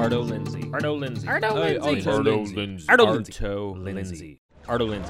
Ardo Lindsay. Ardo Lindsay. Ardo Lindsay. Ardo Lindsay. Ardo Lindsay. Ardo Lindsay.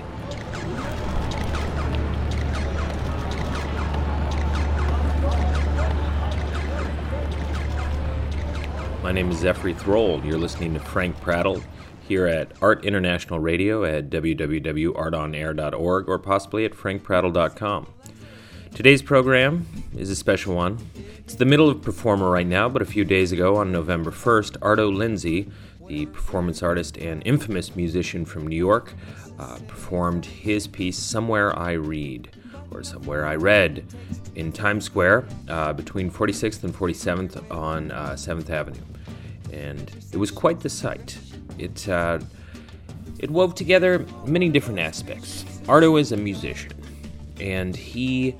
My name is Zephyr Throld. You're listening to Frank Prattle here at Art International Radio at www.artonair.org or possibly at frankprattle.com. Today's program is a special one. It's the middle of Performer right now, but a few days ago on November 1st, Ardo Lindsay, the performance artist and infamous musician from New York, performed his piece Somewhere I Read, or Somewhere I Read, in Times Square between 46th and 47th on 7th Avenue. And it was quite the sight. It wove together many different aspects. Ardo is a musician, and he,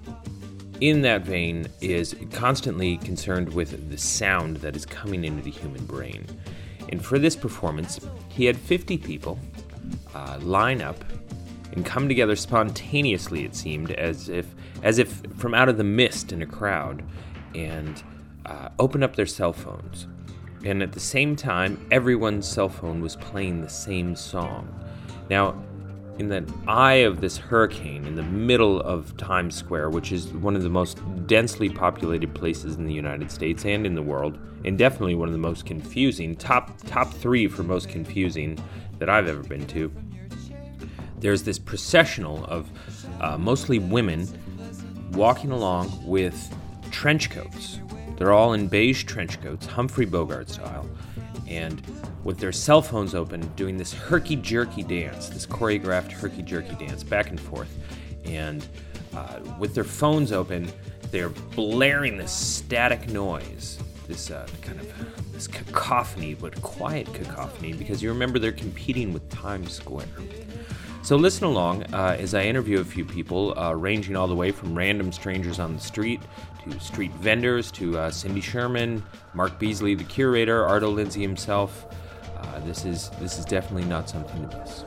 in that vein, is constantly concerned with the sound that is coming into the human brain. And for this performance, he had 50 people line up and come together spontaneously, it seemed, as if from out of the mist in a crowd, and open up their cell phones. And at the same time, everyone's cell phone was playing the same song. Now, in the eye of this hurricane, in the middle of Times Square, which is one of the most densely populated places in the United States and in the world, and definitely one of the most confusing, top three for most confusing that I've ever been to, there's this processional of mostly women walking along with trench coats. They're all in beige trench coats, Humphrey Bogart style, and with their cell phones open, doing this herky-jerky dance, this choreographed herky-jerky dance, back and forth. And with their phones open, they're blaring this static noise, this this cacophony, but quiet cacophony, because you remember they're competing with Times Square. So listen along as I interview a few people, ranging all the way from random strangers on the street to street vendors to Cindy Sherman, Mark Beasley, the curator, Ardo Lindsay himself. This is definitely not something to miss.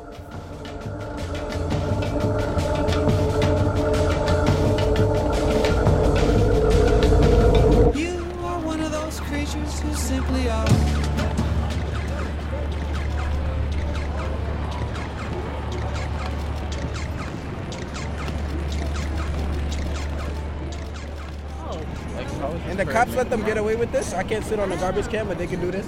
You are one of those creatures who simply are. And the cops let them get away with this? I can't sit on a garbage can, but they can do this?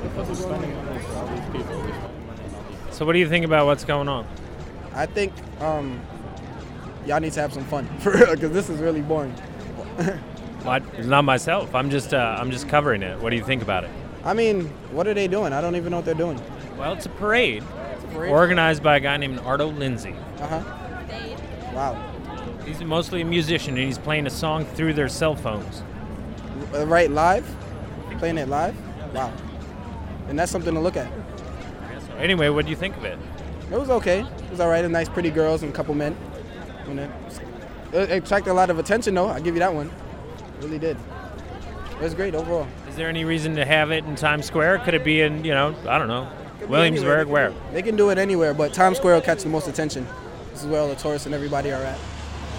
So what do you think about what's going on? I think y'all need to have some fun, for real, because this is really boring. Not myself. I'm just covering it. What do you think about it? I mean, what are they doing? I don't even know what they're doing. Well, it's a parade. Parade? Organized by a guy named Ardo Lindsay. Uh-huh. Wow. He's mostly a musician, and he's playing a song through their cell phones. Right, live? Playing it live? Wow. And that's something to look at. Anyway, what do you think of it? It was okay. It was all right. Nice, pretty girls and a couple men. It attracted a lot of attention, though. I'll give you that one. It really did. It was great overall. Is there any reason to have it in Times Square? Could it be in, I don't know, Williamsburg, where? They can do it anywhere, but Times Square will catch the most attention. This is where all the tourists and everybody are at.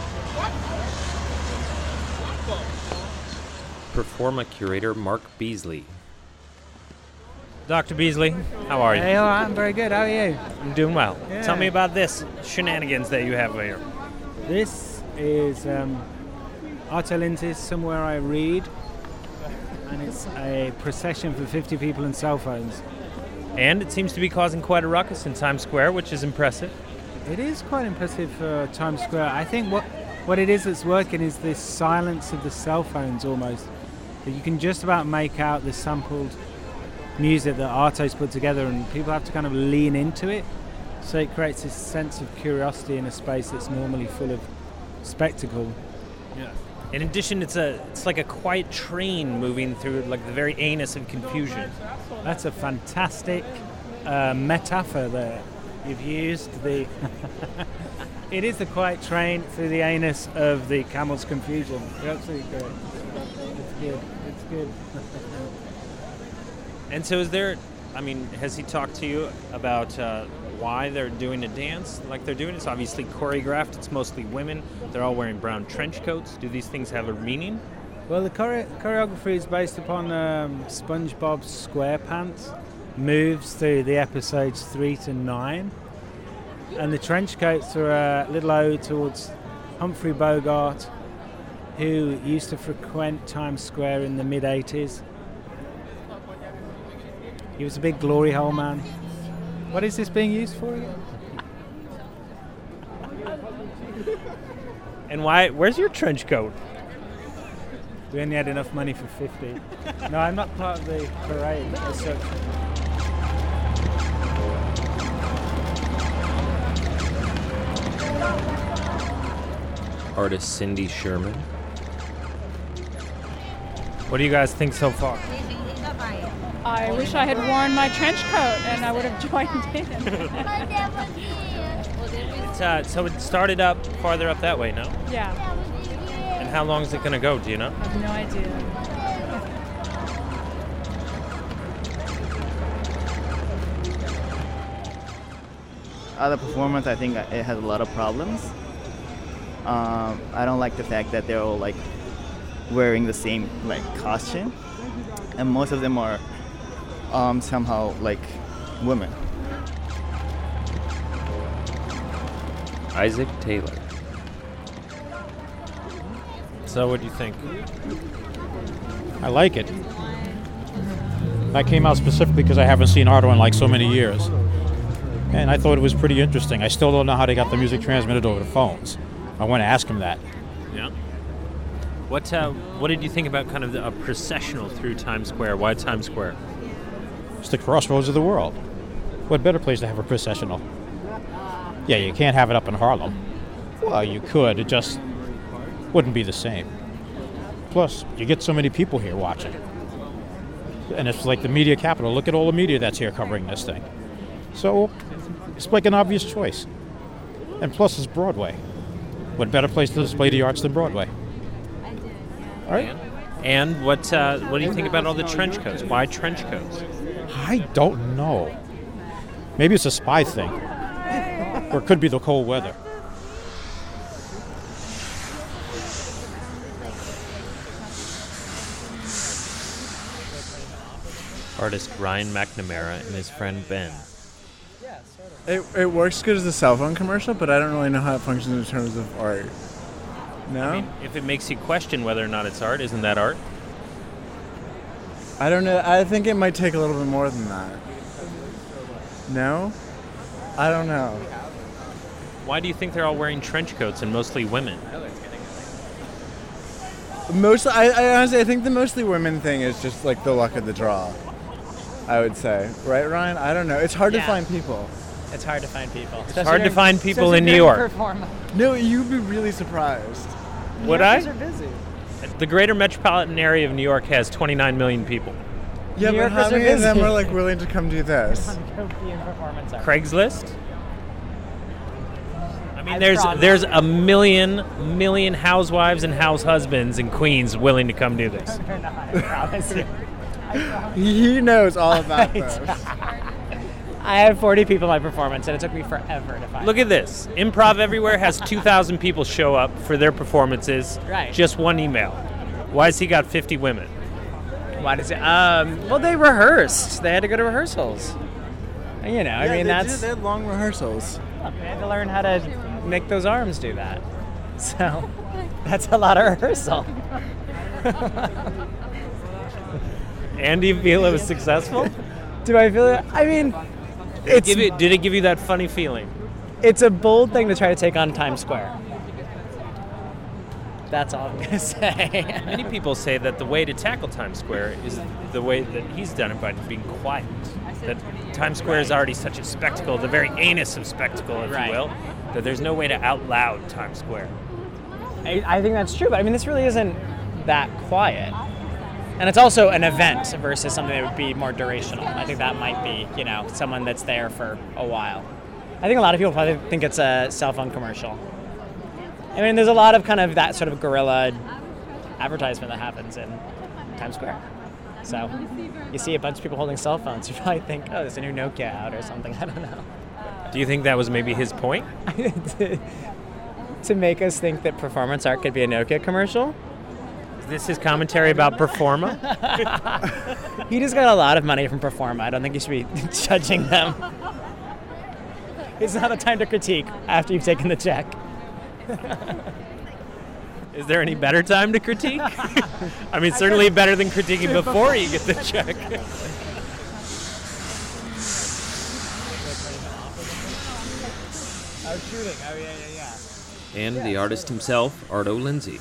Performa curator Mark Beasley. Dr. Beasley, how are you? Hey, I'm very good. How are you? I'm doing well. Yeah. Tell me about this shenanigans that you have here. This is Ardo Lindsay's Somewhere I Read, and it's a procession for 50 people and cell phones. And it seems to be causing quite a ruckus in Times Square, which is impressive. It is quite impressive for Times Square. I think what it is that's working is this silence of the cell phones almost. That you can just about make out the sampled music that Arto's put together, and people have to kind of lean into it. So it creates this sense of curiosity in a space that's normally full of spectacle. Yeah. In addition, it's like a quiet train moving through like the very anus of confusion. That's a fantastic metaphor there. You've used the... It is the quiet train through the anus of the camel's confusion. You're absolutely correct. It's good. It's good. And so has he talked to you about why they're doing a dance like they're doing? It's obviously choreographed. It's mostly women. They're all wearing brown trench coats. Do these things have a meaning? Well, the choreography is based upon SpongeBob SquarePants moves through the episodes 3 to 9. And the trench coats are a little ode towards Humphrey Bogart, who used to frequent Times Square in the mid-80s. He was a big glory hole man. What is this being used for again? And where's your trench coat? We only had enough money for 50. No, I'm not part of the parade as such. Artist Cindy Sherman. What do you guys think so far? I wish I had worn my trench coat and I would have joined in. So it started up farther up that way, no? Yeah, And how long is it going to go? Do you know? I have no idea. The performance, I think it has a lot of problems. I don't like the fact that they're all like wearing the same like costume, and most of them are somehow like women. Isaac Taylor. So what do you think? I like it. I came out specifically because I haven't seen Arto in like so many years. And I thought it was pretty interesting. I still don't know how they got the music transmitted over the phones. I want to ask him that. Yeah. What did you think about kind of a processional through Times Square? Why Times Square? It's the crossroads of the world. What better place to have a processional? Yeah, you can't have it up in Harlem. Well, you could. It just wouldn't be the same. Plus, you get so many people here watching. And it's like the media capital. Look at all the media that's here covering this thing. So, it's like an obvious choice. And plus, it's Broadway. What better place to display the arts than Broadway? All right? And what do you think about all the trench coats? Why trench coats? I don't know. Maybe it's a spy thing. Or it could be the cold weather. Artist Ryan McNamara and his friend Ben. It works good as a cell phone commercial, but I don't really know how it functions in terms of art. No? I mean, if it makes you question whether or not it's art, isn't that art? I don't know. I think it might take a little bit more than that. No? I don't know. Why do you think they're all wearing trench coats and mostly women? Mostly, I honestly, I think the mostly women thing is just like the luck of the draw, I would say. Right, Ryan? I don't know. It's hard to find people. It's hard to find people. It's hard to find people in New York. No, you'd be really surprised. Would I? Are busy. The greater metropolitan area of New York has 29 million people. Yeah, New but how Yorkers are many of them busy. are like willing to come do this? Craigslist? I mean, there's a million housewives and house husbands in Queens willing to come do this. They're not, I promise you. He knows all about this. I had 40 people in my performance, and it took me forever to find Look at this. Improv Everywhere has 2,000 people show up for their performances. Right. Just one email. Why has he got 50 women? Why does it? Well, they rehearsed. They had to go to rehearsals. You know, I mean, they that's had long rehearsals. they had to learn how to make those arms do that. So that's a lot of rehearsal. And do you feel it was successful? Do I feel it? I mean, Did it give you that funny feeling? it's a bold thing to try to take on Times Square. That's all I'm going to say. Many people say that the way to tackle Times Square is the way that he's done it, by being quiet. That Times Square is already such a spectacle, the very anus of spectacle, if you will, that there's no way to out loud Times Square. I think that's true, but I mean, this really isn't that quiet. And it's also an event versus something that would be more durational. I think that might be, someone that's there for a while. I think a lot of people probably think it's a cell phone commercial. I mean, there's a lot of kind of that sort of guerrilla advertisement that happens in Times Square. So you see a bunch of people holding cell phones, you probably think, oh, there's a new Nokia out or something. I don't know. Do you think that was maybe his point? To make us think that performance art could be a Nokia commercial? this is commentary about Performa? He just got a lot of money from Performa. I don't think you should be judging them. It's not a time to critique after you've taken the check. Is there any better time to critique? I mean, certainly better than critiquing before you get the check. I was shooting. Oh, yeah. And the artist himself, Arto Lindsay.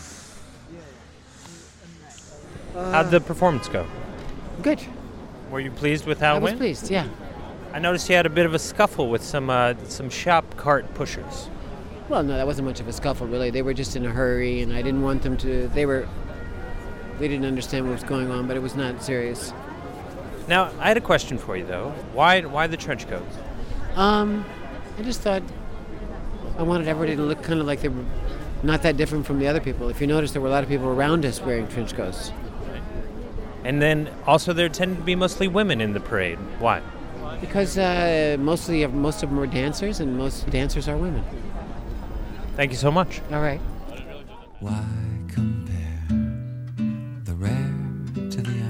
How'd the performance go? Good. Were you pleased with how it went? I was pleased, yeah. I noticed you had a bit of a scuffle with some shop cart pushers. Well, no, that wasn't much of a scuffle, really. They were just in a hurry, and I didn't want them to... They didn't understand what was going on, but it was not serious. Now, I had a question for you, though. Why the trench coats? I just thought I wanted everybody to look kind of like they were not that different from the other people. If you notice, there were a lot of people around us wearing trench coats. And then also there tended to be mostly women in the parade. Why? Because most of them were dancers, and most dancers are women. Thank you so much. All right. Why compare the rare to the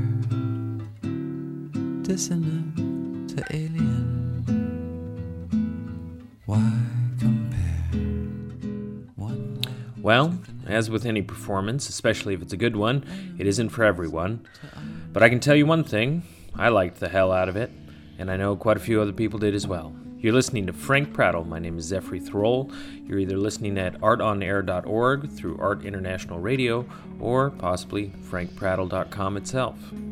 unheard, dissonant to alien? Why compare one? Well, as with any performance, especially if it's a good one, it isn't for everyone. But I can tell you one thing, I liked the hell out of it, and I know quite a few other people did as well. You're listening to Frank Prattle. My name is Zefri Thrall. You're either listening at artonair.org, through Art International Radio, or possibly frankprattle.com itself.